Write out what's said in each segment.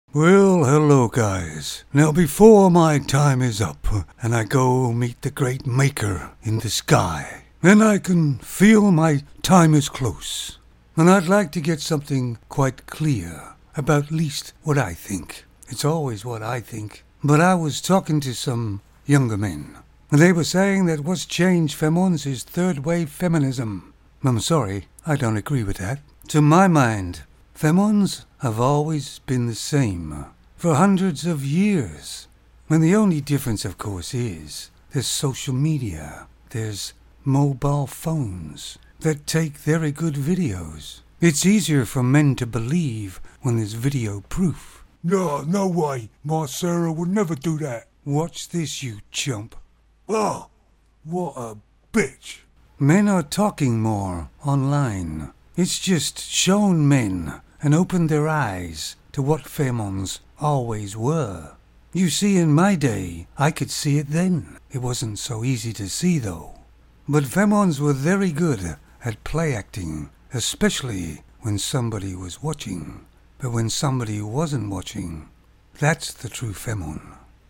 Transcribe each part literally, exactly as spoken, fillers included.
Well, hello guys. Now before my time is up and I go meet the great maker in the sky, and I can feel my time is close, and I'd like to get something quite clear about at least what I think. It's always what I think. But I was talking to some younger men, and they were saying that what's changed Femons is third-wave feminism. I'm sorry, I don't agree with that. To my mind, Femons have always been the same for hundreds of years. And the only difference, of course, is there's social media, there's mobile phones that take very good videos. It's easier for men to believe when there's video proof. No, no way. My Sarah would never do that. Watch this, you chump. Oh, what a bitch. Men are talking more online. It's just shown men and opened their eyes to what Femons always were. You see, in my day, I could see it then. It wasn't so easy to see, though. But Femons were very good at play acting, especially when somebody was watching. But when somebody wasn't watching, that's the true Femon.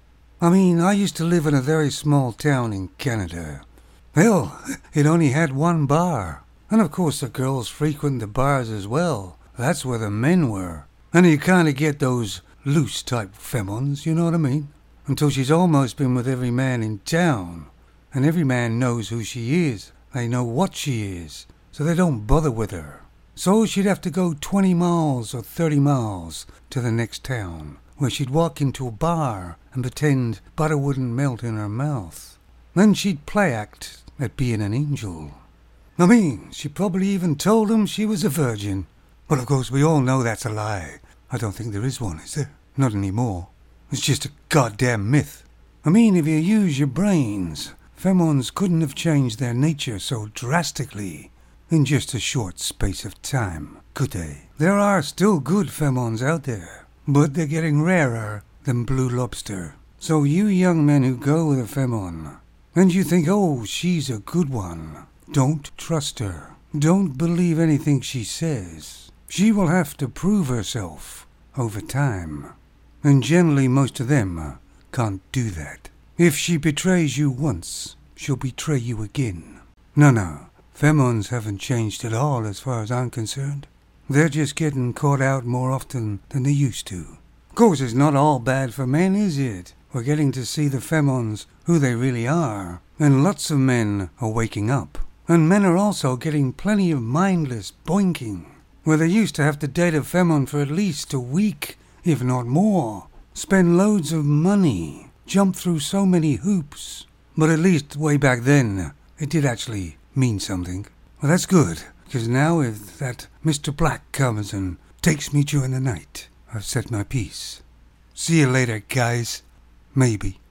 I mean, I used to live in a very small town in Canada. Hell, it only had one bar. And of course the girls frequent the bars as well. That's where the men were. And you kind of get those loose type Femons, you know what I mean? Until she's almost been with every man in town. And every man knows who she is. They know what she is. So they don't bother with her. So she'd have to go twenty miles or thirty miles to the next town, where she'd walk into a bar and pretend butter wouldn't melt in her mouth. Then she'd play act at being an angel. I mean, she probably even told them she was a virgin. But of course we all know that's a lie. I don't think there is one, is there? Not anymore. It's just a goddamn myth. I mean, if you use your brains, Femons couldn't have changed their nature so drastically in just a short space of time, could they? There are still good Femons out there, but they're getting rarer than Blue Lobster. So you young men who go with a Femon, and you think, oh, she's a good one, don't trust her. Don't believe anything she says. She will have to prove herself over time. And generally most of them can't do that. If she betrays you once, she'll betray you again. No, no. Femons haven't changed at all as far as I'm concerned. They're just getting caught out more often than they used to. Of course, it's not all bad for men, is it? We're getting to see the Femons who they really are. And lots of men are waking up. And men are also getting plenty of mindless boinking, where they used to have to date a Femon for at least a week, if not more. Spend loads of money, jump through so many hoops. But at least way back then, it did actually mean something. Well, that's good, because now if that Mister Black comes and takes me during the night, I've said my piece. See you later, guys. Maybe.